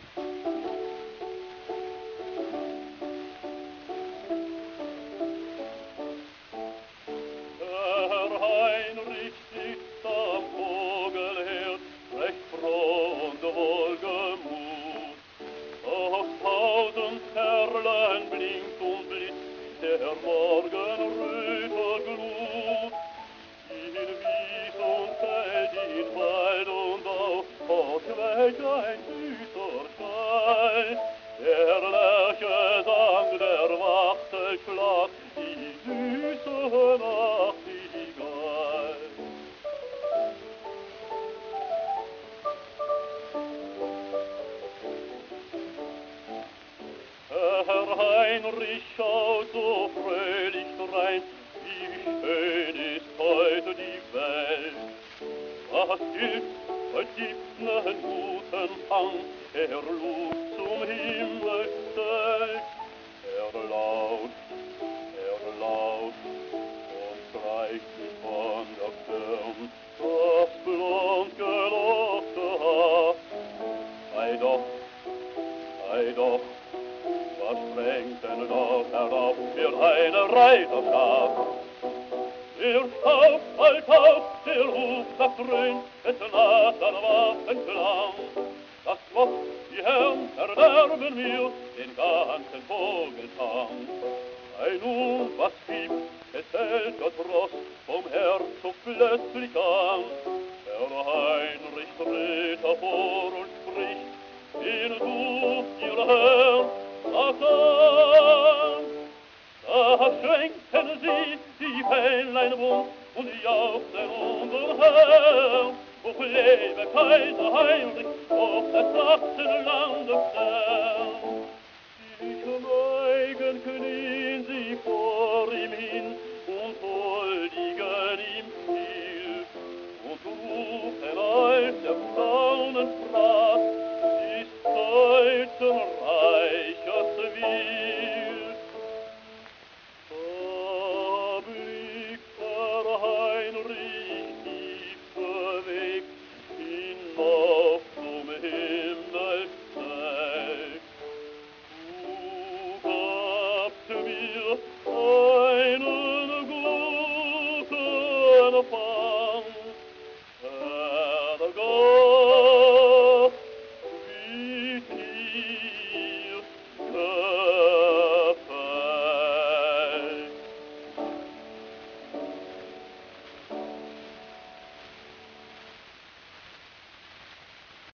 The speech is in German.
Heinrich sitzt am Vogelherd, recht froh und wohlgemut. Aus 1000 Perlen blinkt und blitzt der Morgenröte Glut. In Wies und Feld, in Wald und Au, ausweicht ein süßer Schall. Der Lerchesang, der Wachtel klagt, die süße Nachtigall. Herr Heinrich schaut so fröhlich drein, wie schön ist heute die Welt. Was gibt's nen guten Fang, lud zum Himmel stellt. Lauscht und streicht sich von der Stirn das blond gelockte Haar. Ei doch, was sprengt denn dort herauf für eine Reiterschar? Der Staub, der Huf, das dröhnt, es naht an Waffenklang. Das Bock, die Herren verderben mir den ganzen Vogelfang. Ei nun, was gibt, es hält der Trost vom Herzog plötzlich an. Herr Heinrich tritt hervor und spricht, den du, ihr Herr, sag an. Da schenken sie die Fähnlein bunt und jauchzen unsern Herr. Hoch lebe Kaiser Heinrich, hoch des Sachsenlandes Herr.